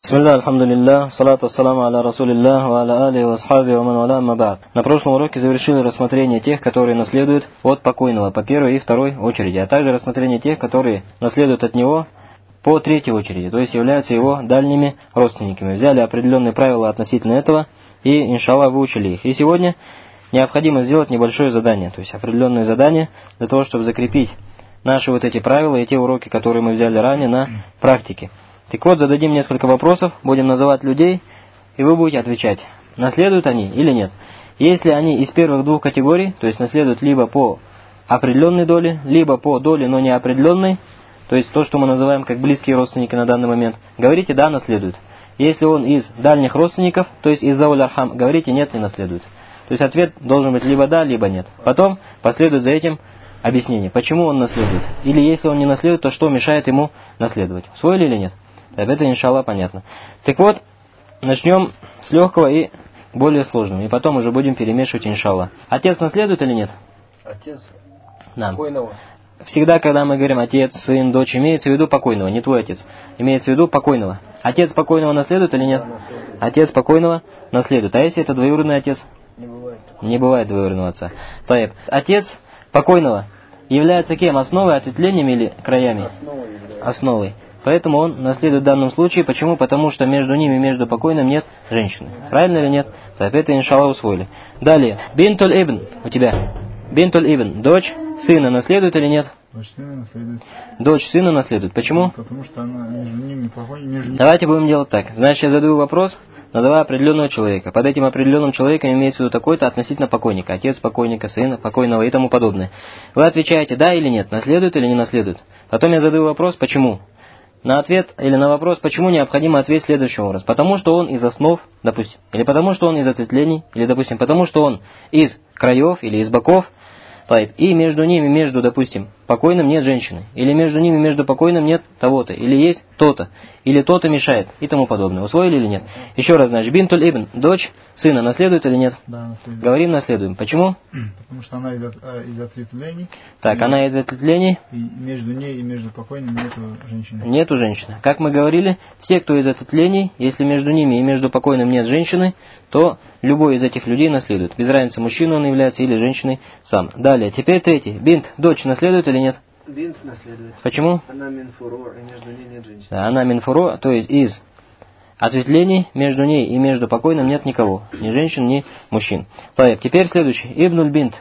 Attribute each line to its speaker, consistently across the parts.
Speaker 1: Бисмилля, альхамдулилля, салату ассаламу аля расулилля, ва аля али ва асхаби ва ман валя амма ба'д. На прошлом уроке завершили рассмотрение тех, которые наследуют от покойного по первой и второй очереди, а также рассмотрение тех, которые наследуют от него по третьей очереди, то есть являются его дальними родственниками. Взяли определенные правила относительно этого и, иншаллах, выучили их. И сегодня необходимо сделать небольшое задание, то есть определенное задание для того, чтобы закрепить наши вот эти правила и те уроки, которые мы взяли ранее на практике. Так вот, зададим несколько вопросов, будем называть людей, и вы будете отвечать, наследуют они или нет. Если они из первых двух категорий, то есть наследуют либо по определенной доле, либо по доле, но не определенной, то есть то, что мы называем как близкие родственники на данный момент, говорите «да, наследует». Если он из дальних родственников, то есть из зауль архам, говорите «нет, не наследует». То есть ответ должен быть либо «да», либо «нет». Потом последует за этим объяснение, почему он наследует. Или если он не наследует, то что мешает ему наследовать. Усвоили или нет? Это, иншаллах, понятно. Так вот, начнем с легкого и более сложного. И потом уже будем перемешивать, иншаллах. Отец наследует или нет?
Speaker 2: Отец
Speaker 1: Да.
Speaker 2: покойного.
Speaker 1: Всегда, когда мы говорим отец, сын, дочь, имеется в виду покойного, не твой отец. Имеется в виду покойного. Отец покойного наследует или нет? Отец покойного наследует. А если это двоюродный отец?
Speaker 2: Не бывает.
Speaker 1: Не бывает двоюродного отца. Таиб. Отец покойного является кем? Основой, ответвлением или краями?
Speaker 2: Основой является.
Speaker 1: Основой. Поэтому он наследует в данном случае. Почему? Потому что между ними, между покойным нет женщины. Правильно или нет? Так, это, иншаллах, усвоили. Далее. Бинтуль ибн. У тебя. Бинтуль ибн. Дочь сына наследует или нет?
Speaker 3: Дочь сына наследует.
Speaker 1: Дочь сына наследует. Почему?
Speaker 3: Потому что она между ними покойным.
Speaker 1: Давайте будем делать так. Значит, я задаю вопрос, называя определенного человека. Под этим определенным человеком имеется в виду такой-то относительно покойника. Отец покойника, сын покойного и тому подобное. Вы отвечаете да или нет, наследует или не наследует. Потом я задаю вопрос, почему. На ответ или на вопрос, почему, необходимо ответить следующим образом. Потому что он из основ, допустим, или потому что он из ответвлений, или, допустим, потому что он из краев или из боков, и между ними, между, допустим, покойным нет женщины, или между ними, между покойным нет того-то, или есть то-то, или то-то мешает, и тому подобное. Усвоили или нет? Еще раз, значит, бинтуль ибн, дочь сына, наследует или нет?
Speaker 3: Да, наследует.
Speaker 1: Говорим, наследуем. Почему?
Speaker 3: Потому что она из ответвлений.
Speaker 1: Так, она из ответвлений.
Speaker 3: И между ней и между покойным нету женщины.
Speaker 1: Нету женщины. Как мы говорили, все, кто из ответвлений, если между ними и между покойным нет женщины, то любой из этих людей наследует. Без разницы, мужчиной он является или женщиной сам. Далее, теперь третий. Бинт, дочь наследует или нет?
Speaker 2: Бинт наследует.
Speaker 1: Почему?
Speaker 2: Она минфуро, и между ней нет женщины.
Speaker 1: Да, она минфуро, то есть из ответвлений, между ней и между покойным нет никого. Ни женщин, ни мужчин. Так, теперь следующий. Ибнуль бинт,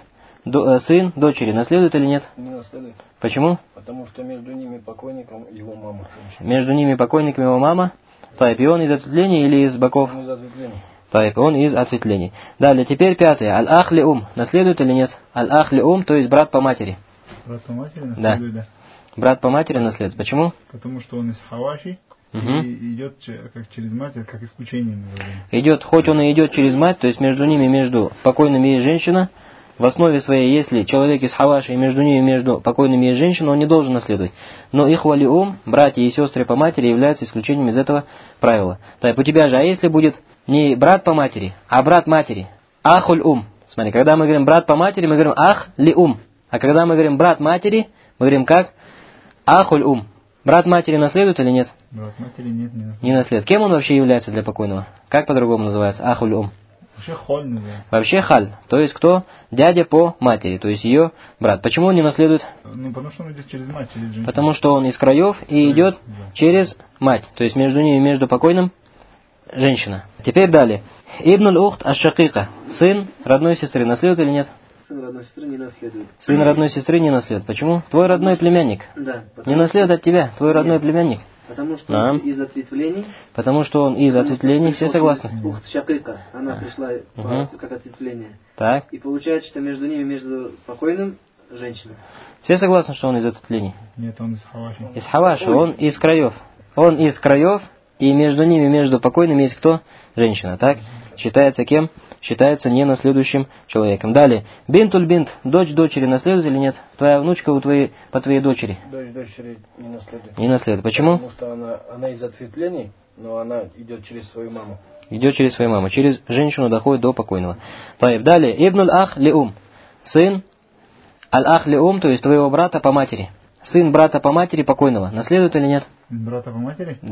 Speaker 1: сын дочери наследует или нет?
Speaker 2: Не наследует.
Speaker 1: Почему?
Speaker 2: Потому что между ними покойником его мама. Женщина.
Speaker 1: Между ними покойником его мама. Так, и он из ответвлений или из боков?
Speaker 2: Он из ответвлений.
Speaker 1: Так, он из ответвлений. Далее, теперь пятое. Аль-ах ли наследует или нет? Аль-ах ли то есть брат по матери.
Speaker 3: Брат по матери наследует, да.
Speaker 1: Брат по матери наследует. Почему?
Speaker 3: Потому что он из хаваши.
Speaker 1: Угу.
Speaker 3: И идет как через мать, как исключение.
Speaker 1: Идет, хоть он и идет через мать, то есть между ними, между покойными есть женщина, в основе своей, если человек из хаваши, и между ними, между покойными есть женщина, он не должен наследовать. Но их валиум, братья и сестры по матери, являются исключением из этого правила. Так, у тебя же, а если будет не брат по матери, а брат матери, ахуль Смотри, когда мы говорим брат по матери, мы говорим ах ли А когда мы говорим брат матери, мы говорим как? Ахуль Брат матери наследует или нет?
Speaker 3: Брат матери нет, не наследует.
Speaker 1: Не наследует. Кем он вообще является для покойного? Как по-другому называется? Ахуль
Speaker 3: Вообще холь называется.
Speaker 1: Вообще халь. То есть кто? Дядя по матери, то есть ее брат. Почему он не наследует?
Speaker 3: Ну, потому что он идет через мать, через женщину.
Speaker 1: Потому что он из краев и идет через мать. То есть между ними, между покойным женщина. Теперь далее. Ибнуль ухт аш-шакика. Сын родной сестры наследует или нет?
Speaker 2: Сын родной сестры не наследует.
Speaker 1: Сын родной сестры не наследует. Почему? Твой родной племянник.
Speaker 2: Да.
Speaker 1: Не наследует от тебя. Твой родной племянник.
Speaker 2: Потому что он из ответвлений.
Speaker 1: Потому что он из ответвлений. Все согласны?
Speaker 2: Ухт шакика. Она пришла как ответвление.
Speaker 1: Так.
Speaker 2: И получается, что между ними, между покойным, женщина.
Speaker 1: Все согласны, что он из ответвлений?
Speaker 3: Нет, он из хаваши.
Speaker 1: Из хаваши. Он из краев. Он из краев. И между ними, между покойными есть кто? Женщина. Так? Считается кем? Считается ненаследующим человеком. Далее. Бинтуль бинт. Дочь дочери наследует или нет? Твоя внучка по твоей дочери?
Speaker 2: Дочь дочери не наследует.
Speaker 1: Не наследует. Почему?
Speaker 2: Потому что она из ответвлений, но она идет через свою маму.
Speaker 1: Идет через свою маму. Через женщину доходит до покойного. Далее. Ибнуль ах ли Сын аль-ах ли то есть твоего брата по матери. Сын брата по матери покойного. Наследует или нет?
Speaker 3: Брата по матери?
Speaker 1: Да.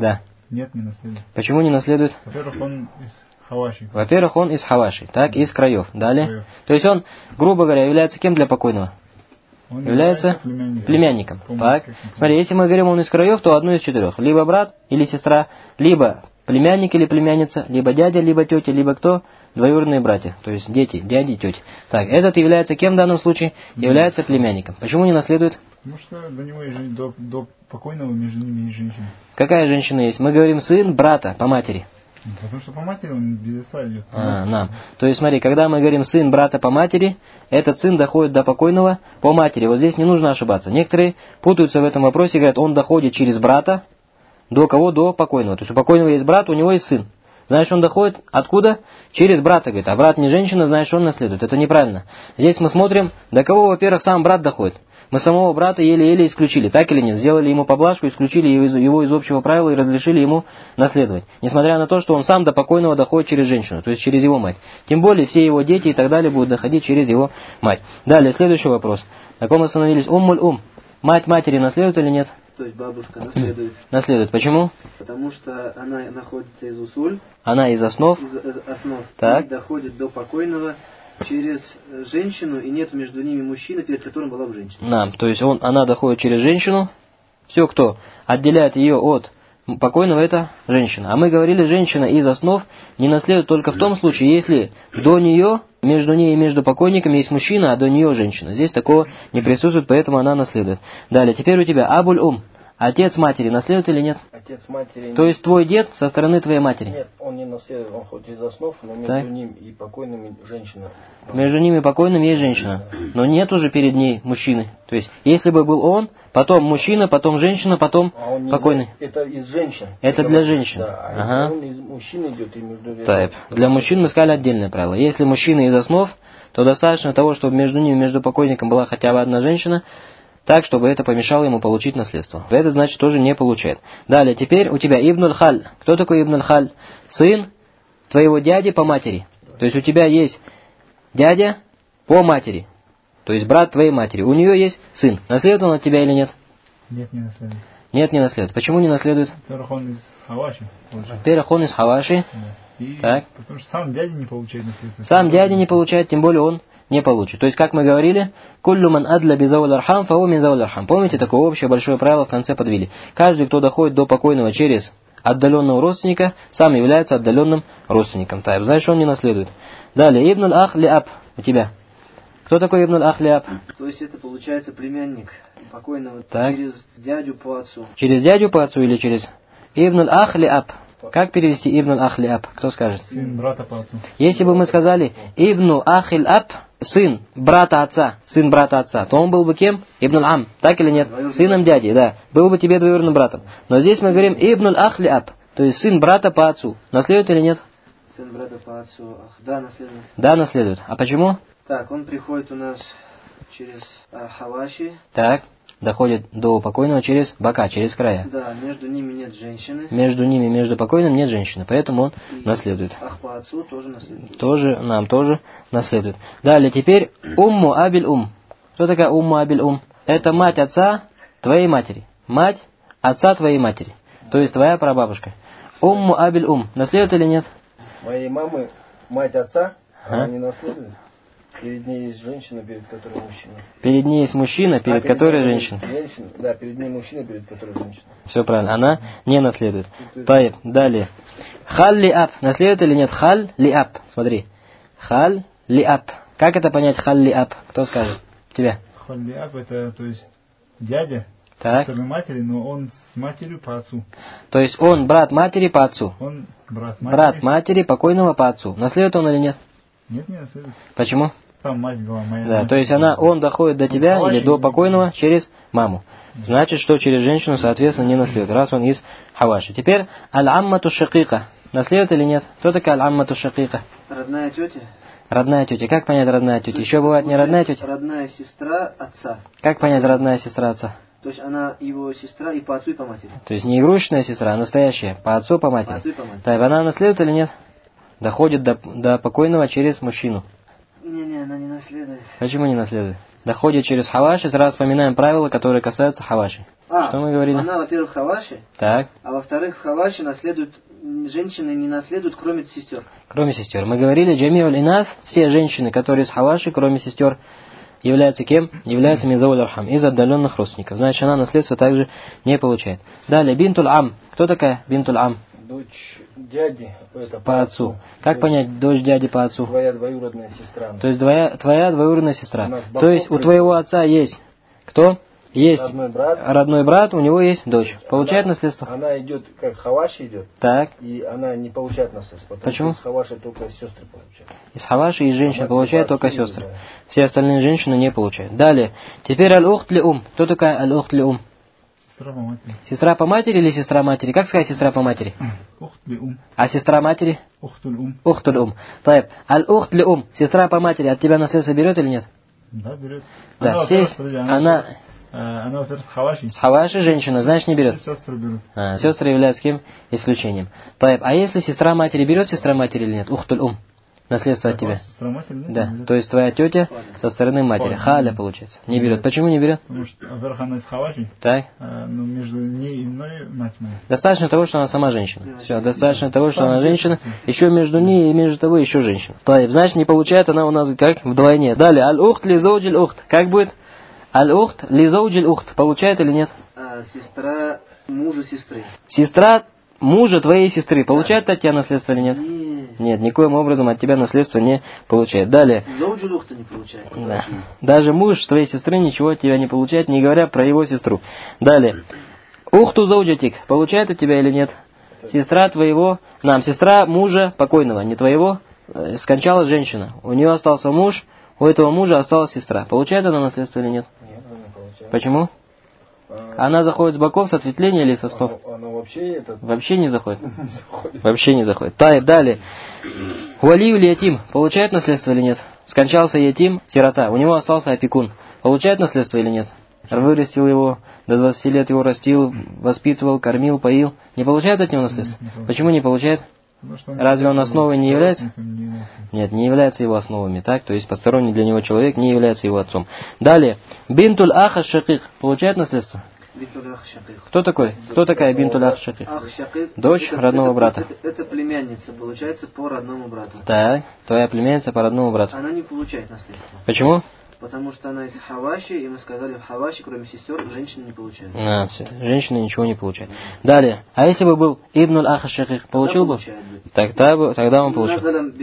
Speaker 3: Нет, не наследует.
Speaker 1: Почему не наследует?
Speaker 3: Во-первых, он из хаваши.
Speaker 1: Во-первых, он из хаваши, так, из краев. Далее.
Speaker 3: Краев.
Speaker 1: То есть он, грубо говоря, является кем для покойного?
Speaker 3: Он
Speaker 1: Является племянником. Так, смотри, если мы говорим, он из краев, то одно из четырех. Либо брат или сестра, либо племянник или племянница, либо дядя, либо тетя, либо кто? Двоюродные братья, то есть дети, дяди, тети. Так, этот является кем в данном случае? Является племянником. Почему не наследует?
Speaker 3: Потому что до него есть до покойного между ними есть женщина.
Speaker 1: Какая женщина есть? Мы говорим сын брата по матери.
Speaker 3: Потому что по матери он без отца идет.
Speaker 1: Нам. То есть смотри, когда мы говорим сын брата по матери, этот сын доходит до покойного по матери. Вот здесь не нужно ошибаться. Некоторые путаются в этом вопросе и говорят, он доходит через брата до кого? До покойного. То есть у покойного есть брат, у него есть сын. Значит, он доходит откуда? Через брата, говорит. А брат не женщина, значит, он наследует. Это неправильно. Здесь мы смотрим, до кого, во-первых, сам брат доходит. Мы самого брата еле-еле исключили, так или нет? Сделали ему поблажку, исключили его из общего правила и разрешили ему наследовать. Несмотря на то, что он сам до покойного доходит через женщину, то есть через его мать. Тем более все его дети и так далее будут доходить через его мать. Далее, следующий вопрос. На ком остановились? Уммуль-ум. Мать матери наследует или нет?
Speaker 4: То есть бабушка наследует.
Speaker 1: Наследует. Почему?
Speaker 4: Потому что она находится из усуль.
Speaker 1: Она из основ.
Speaker 4: Из основ.
Speaker 1: Так.
Speaker 4: И доходит до покойного через женщину, и нет между ними мужчины, перед которым была бы женщина.
Speaker 1: То есть она доходит через женщину. Все, кто отделяет ее от покойного, это женщина. А мы говорили, женщина из основ не наследует только в том случае, если до нее, между ней и между покойником есть мужчина, а до нее женщина. Здесь такого не присутствует, поэтому она наследует. Далее, теперь у тебя абуль-ум. Отец матери наследует или нет?
Speaker 2: Отец матери...
Speaker 1: То есть твой дед со стороны твоей матери?
Speaker 2: Нет, он не наследует, он хоть из основ, но между ним и покойным женщина.
Speaker 1: Между ними и покойным есть женщина. Но нет уже перед ней мужчины. То есть, если бы был он, потом мужчина, потом женщина, потом покойный.
Speaker 2: Это из женщин.
Speaker 1: Это для женщин.
Speaker 2: Да,
Speaker 1: ага.
Speaker 2: Он из мужчин идет и между...
Speaker 1: Так, для мужчин мы сказали отдельное правило. Если мужчина из основ, то достаточно того, чтобы между ними, между покойником была хотя бы одна женщина, так, чтобы это помешало ему получить наследство. Это значит тоже не получает. Далее, теперь у тебя Ибнуль Халь. Кто такой Ибнуль Халь? Сын твоего дяди по матери. То есть у тебя есть дядя по матери. То есть брат твоей матери. У нее есть сын. Наследует он от тебя или нет?
Speaker 3: Нет, не наследует.
Speaker 1: Нет, не наследует. Почему не наследует?
Speaker 3: Во-первых, он из хаваши.
Speaker 1: Во-первых, он из хаваши.
Speaker 3: Да. И
Speaker 1: так.
Speaker 3: Потому что сам дядя не получает наследство.
Speaker 1: Сам дядя не получает, тем более он не получит. То есть, как мы говорили, «Куллю ман адля бизауль архам, фау мин зауль архам». Помните, такое общее большое правило в конце подвели. Каждый, кто доходит до покойного через отдаленного родственника, сам является отдаленным родственником. Так, значит, он не наследует. Далее, Ибнуль ах ли аб у тебя. Кто такой Ибнуль ах ли аб?
Speaker 4: То есть это получается племянник покойного
Speaker 1: так.
Speaker 4: через дядю по отцу.
Speaker 1: Через дядю по отцу или через Ибнуль ах ли аб? Как перевести Ибнуль ах ли аб? Кто скажет?
Speaker 3: Сын брата по отцу.
Speaker 1: Если бы мы сказали Ибну ахиль аб, сын брата отца, то он был бы кем? Ибнуль ам, так или нет? Сыном дяди, да. Был бы тебе двоюродным братом. Но здесь мы говорим Ибнуль ахли аб, то есть сын брата по отцу. Наследует или нет?
Speaker 4: Сын брата по отцу. Да, наследует.
Speaker 1: Да, наследует. А почему?
Speaker 4: Так, он приходит у нас через хаваши.
Speaker 1: Так, доходит до покойного через бока, через края.
Speaker 4: Да, между ними нет женщины.
Speaker 1: Между покойным нет женщины, поэтому он наследует.
Speaker 4: Ах по отцу тоже наследует.
Speaker 1: Тоже наследует. Далее, теперь умму абиль ум. Кто такая умму абиль ум? Это мать отца твоей матери. Мать отца твоей матери. То есть твоя прабабушка. Умму абиль ум. Наследует или нет?
Speaker 2: Моей мамы, мать отца, она не наследует. Перед ней есть женщина, перед которой мужчина.
Speaker 1: Перед ней есть мужчина, перед которой женщина.
Speaker 2: Да, перед ней мужчина, перед которой женщина.
Speaker 1: Все правильно. Она не наследует. Таиб. Далее. Халь ли аб. Наследует или нет? Халь ли аб. Смотри. Халь ли аб. Как это понять халь ли аб? Кто скажет? Тебя.
Speaker 3: Халь ли аб это, то есть, дядя
Speaker 1: так.
Speaker 3: матери, но он с матерью по отцу.
Speaker 1: То есть он брат матери по отцу.
Speaker 3: Он брат
Speaker 1: матери покойного по отцу. Наследует он или нет?
Speaker 3: Нет, не наследует.
Speaker 1: Почему?
Speaker 3: Там мать была моя.
Speaker 1: Да,
Speaker 3: мать.
Speaker 1: то есть он доходит до тебя или до покойного через маму. Значит, что через женщину, соответственно, не наследует, раз он из хаваши. Теперь аль-аммату шакика. Наследует или нет? Кто такая аль-аммату шакика?
Speaker 4: Родная тетя.
Speaker 1: Родная тетя. Как понять родная тетя? Еще бывает не родная тетя?
Speaker 4: Родная сестра отца.
Speaker 1: Как понять родная сестра отца?
Speaker 4: То есть она его сестра и по отцу, и по матери.
Speaker 1: То есть не игрушечная сестра, а настоящая. По отцу, по матери.
Speaker 4: По отцу и по матери.
Speaker 1: Так, она наследует или нет? Доходит до покойного через мужчину.
Speaker 4: Не, она не наследует.
Speaker 1: Почему не наследует? Доходит через хаваши, сразу вспоминаем правила, которые касаются хаваши. Что мы говорили?
Speaker 4: Она, во-первых, хаваши,
Speaker 1: Так.
Speaker 4: а во-вторых, хаваши наследуют, женщины не наследуют, кроме сестер.
Speaker 1: Кроме сестер. Мы говорили, джамиуль инас, все женщины, которые из хаваши, кроме сестер, являются кем? Являются мизауль архам, из отдаленных родственников. Значит, она наследство также не получает. Далее, бинтуль ам. Кто такая бинтуль ам?
Speaker 2: Дочь дяди, это
Speaker 1: По отцу. Как понять, дочь дяди по отцу?
Speaker 2: Твоя двоюродная сестра.
Speaker 1: То есть твоя двоюродная сестра.
Speaker 2: Она с боков
Speaker 1: То есть у твоего отца есть кто? Есть родной брат, у него есть дочь. Получает наследство?
Speaker 2: Она идет, как хаваши идет,
Speaker 1: Так.
Speaker 2: и она не получает наследство.
Speaker 1: Почему?
Speaker 2: Что из хаваши только сестры получают.
Speaker 1: Из хаваши и женщины
Speaker 2: Мать
Speaker 1: получают
Speaker 2: не
Speaker 1: только
Speaker 2: по отцу,
Speaker 1: сестры.
Speaker 2: да.
Speaker 1: Все остальные женщины не получают. Далее. Теперь аль-ухт ли ум. Кто такая аль-ухт ли ум?
Speaker 3: Сестра по матери.
Speaker 1: Сестра по матери или сестра матери? Как сказать сестра по матери?
Speaker 3: Ухт ли ум.
Speaker 1: А сестра матери?
Speaker 3: Ухтуль ум.
Speaker 1: Ухтуль ум. Таиб. Аль-ухт ли ум. Сестра по матери от тебя наследство берет или нет?
Speaker 3: Да, берет.
Speaker 1: Да. Она
Speaker 3: во-первых, хаваши.
Speaker 1: с хаваши женщина, значит не берет.
Speaker 3: Сестры берут.
Speaker 1: Сестры являются кем? Исключением. Таиб. А если сестра матери берет сестра матери или нет? Ухтуль ум. Наследство от тебя.
Speaker 3: Сестра матери, нет?
Speaker 1: Да. То есть твоя тетя со стороны матери. Халя получается. Не берет. Почему не берет?
Speaker 3: Потому что, во-первых, она из хаваши.
Speaker 1: Так.
Speaker 3: Но между ней и мной мать моя.
Speaker 1: Достаточно того, что она сама женщина. Все, достаточно того, что она женщина. Еще между ней и между тобой еще женщина. Таиб. Значит, не получает она у нас как вдвойне. Далее. Аль-ухт ли зоуджиль ухт. Как будет? Аль-ухт ли зоуджиль ухт. Получает или нет?
Speaker 4: Сестра мужа сестры.
Speaker 1: Сестра мужа твоей сестры. Получает от тебя наследство или нет? Нет, никоим образом от тебя наследство не получает. Далее.
Speaker 4: Зоуджиль ухта не получает.
Speaker 1: Да. Даже муж твоей сестры ничего от тебя не получает, не говоря про его сестру. Далее. Ухту зауджатик. Получает от тебя или нет? Сестра твоего, сестра мужа покойного, не твоего, скончалась женщина. У нее остался муж, у этого мужа осталась сестра. Получает она наследство или нет?
Speaker 2: Нет, она не получает.
Speaker 1: Почему? Она заходит с боков, с ответвления или со снов?
Speaker 2: Она вообще
Speaker 1: Вообще не заходит. Вообще не заходит. Таиб, далее. Валию ли ятим получает наследство или нет? Скончался ятим, сирота, у него остался опекун. Получает наследство или нет? Вырастил его, до 20 лет его растил, воспитывал, кормил, поил. Не получает от него наследство? Почему не получает? Разве он основой не является? Нет, не является его основами, так? То есть посторонний для него человек не является его отцом. Далее. Бинтуль аха шакик получает наследство? Кто такой? Кто такая бинтуль ах шакик? Дочь родного брата.
Speaker 4: Это племянница, получается, по родному брату.
Speaker 1: Так, твоя племянница по родному брату.
Speaker 4: Она не получает наследство.
Speaker 1: Почему?
Speaker 4: Потому что она из хаваши, и мы сказали, в хаваши, кроме сестер, женщины не получают.
Speaker 1: Все. Женщина ничего не получает. Далее. А если бы был ибнуль аха шакик, получил бы? Тогда он получил.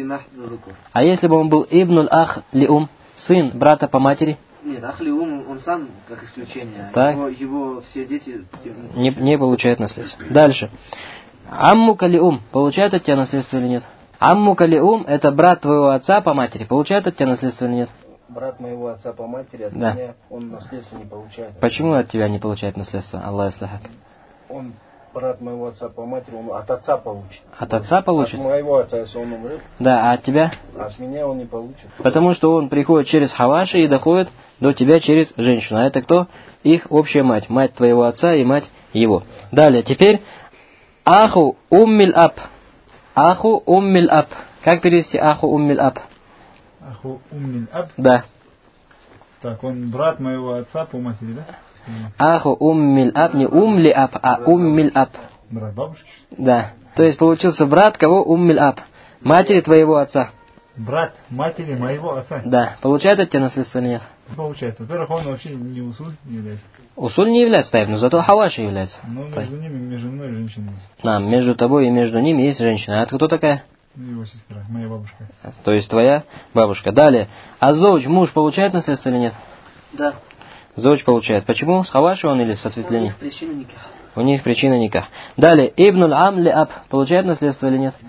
Speaker 1: А если бы он был ибнуль ах лиум, сын брата по матери?
Speaker 4: Нет, ах лиум, он сам как исключение.
Speaker 1: Так.
Speaker 4: Его все дети
Speaker 1: не получают наследство. Дальше. Амму калиум получает от тебя наследство или нет? Амму калиум это брат твоего отца по матери. Получает от тебя наследство или нет?
Speaker 2: Брат моего отца по матери, от
Speaker 1: да.
Speaker 2: меня он наследство не получает.
Speaker 1: Почему от тебя не получает наследство? Аллах ислахак.
Speaker 2: Он брат моего отца по матери, он от отца получит.
Speaker 1: От отца получит?
Speaker 2: От моего отца, если он умрет.
Speaker 1: Да, а от тебя?
Speaker 2: От меня он не получит.
Speaker 1: Потому что он приходит через хаваши и доходит до тебя через женщину. А это кто? Их общая мать. Мать твоего отца и мать его. Далее, теперь аху уммиль аб. Аху уммиль аб. Как перевести аху уммиль аб?
Speaker 3: Аху уммиль аб?
Speaker 1: Да.
Speaker 3: Так, он брат моего отца по матери, да?
Speaker 1: Аху уммиль аб, не умли аб, а уммиль аб.
Speaker 3: Брат бабушки?
Speaker 1: Да. То есть получился брат кого? Уммиль аб. Матери твоего отца.
Speaker 3: Брат матери моего отца?
Speaker 1: Да. Получает от тебя наследство или нет?
Speaker 3: Получает. Во-первых, он вообще не усуль не является.
Speaker 1: Усуль не является, таиб, но зато хаваши является.
Speaker 3: Но между ними, между мной и женщиной есть.
Speaker 1: Между тобой и между ними есть женщина. А это кто такая?
Speaker 3: Его сестра, моя бабушка.
Speaker 1: То есть твоя бабушка. Далее. А зоуч, муж получает наследство или нет?
Speaker 4: Да.
Speaker 1: Зоуч получает. Почему? С хаваши он или с ответвлением?
Speaker 4: У них
Speaker 1: причина никах. Далее. Ибнуль ам ли аб. Получает наследство или нет?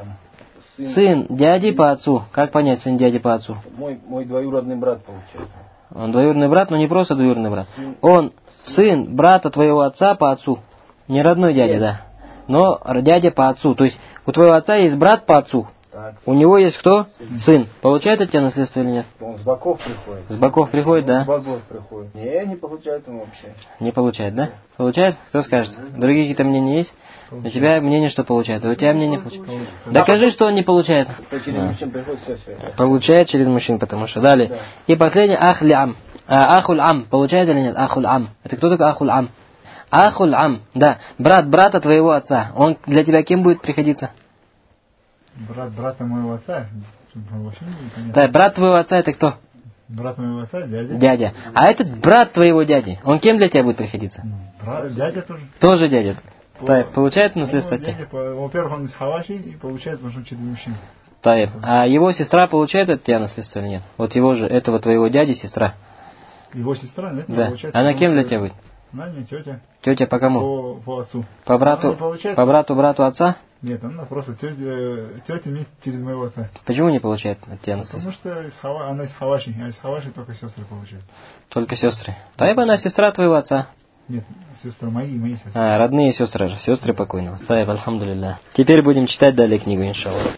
Speaker 1: Сын дяди по отцу. Как понять сын дяди по отцу?
Speaker 2: Мой двоюродный брат получает.
Speaker 1: Он двоюродный брат, но не просто двоюродный брат. Он сын брата твоего отца по отцу. Не родной дядя, да. Но дядя по отцу. То есть у твоего отца есть брат по отцу.
Speaker 2: Так.
Speaker 1: У него есть кто? Сын. Получает от тебя наследство или нет?
Speaker 2: Он с боков приходит.
Speaker 1: С боков приходит, да?
Speaker 2: С боков приходит. Не получает он вообще.
Speaker 1: Не получает, да? Получает? Кто скажет? Другие какие-то мнения есть? У тебя мнение, что получает, а у тебя мнение получает. Докажи, что он не получает.
Speaker 2: Через мужчин приходит все.
Speaker 1: Получает через мужчин, потому что. Далее. И последний ахуль ам. Получает или нет? Ахуль ам. Это кто такой ахуль ам? Ахуль ам, да, брат брата твоего отца, он для тебя кем будет приходиться?
Speaker 3: Брат брата моего отца. Вообще непонятно.
Speaker 1: Да, брат твоего отца это кто?
Speaker 3: Брат моего отца, дядя.
Speaker 1: Дядя. А этот брат твоего дяди, он кем для тебя будет приходиться?
Speaker 3: Дядя тоже.
Speaker 1: Тоже дядя. Получает наследство от тебя?
Speaker 3: Во-первых, он из Хаваши и получает, потому что он через мужчин.
Speaker 1: Таиб. А его сестра получает от тебя наследство или нет? Вот его же, этого твоего дяди сестра.
Speaker 3: Его сестра, нет?
Speaker 1: Да.
Speaker 3: Получает.
Speaker 1: Она кем для тебя будет?
Speaker 3: Она не тетя.
Speaker 1: Тетя по кому?
Speaker 3: По отцу.
Speaker 1: По брату? По брату отца?
Speaker 3: Нет, она просто тетя имеет через моего отца.
Speaker 1: Почему не получает от тебя наследство?
Speaker 3: Потому что она из Хаваши, а из Хаваши только сестры получают.
Speaker 1: Только сестры. Таиб, она сестра твоего отца.
Speaker 3: Нет, сестры мои сестры.
Speaker 1: Родные сестры же, сестры покойного. Таиб, альхамдулилля. Теперь будем читать далее книгу, иншаллах.